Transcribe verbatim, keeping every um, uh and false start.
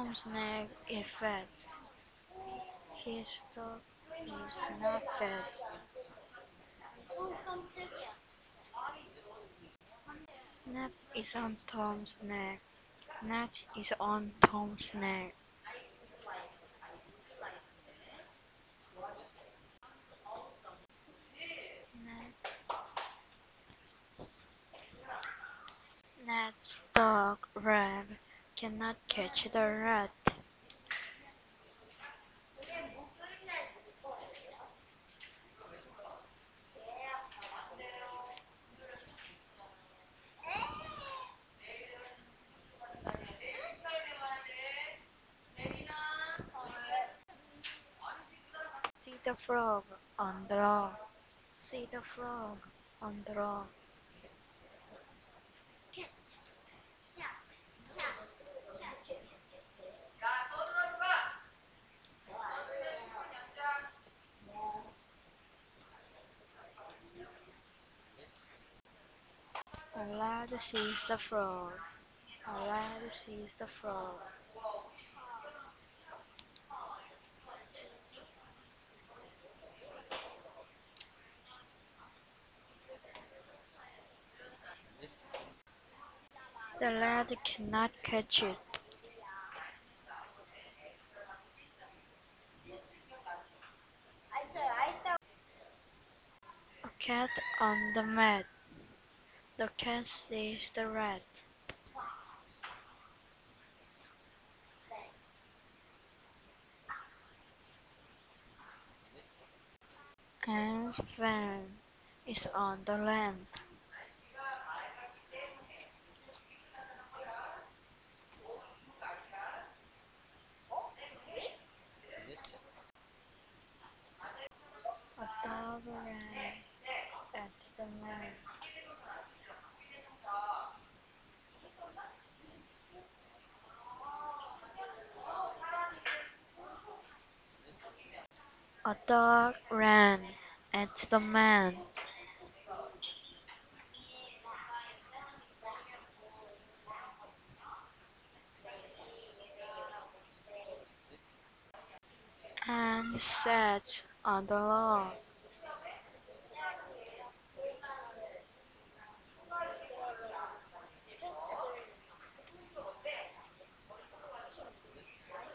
Tom's neck is fat. His dog is not fat. Nat is on Tom's neck. Nat is on Tom's neck. Nat, Nat's dog, Rab, cannot catch the rat. See the frog on the log. See the frog on the log. A lad sees the frog. A lad sees the frog. The lad cannot catch it. A cat on the mat. The cat sees the rat. Anne's fan is on the lamp. A dog ran at the lamp. A dog ran at the man. Anne sat on the log.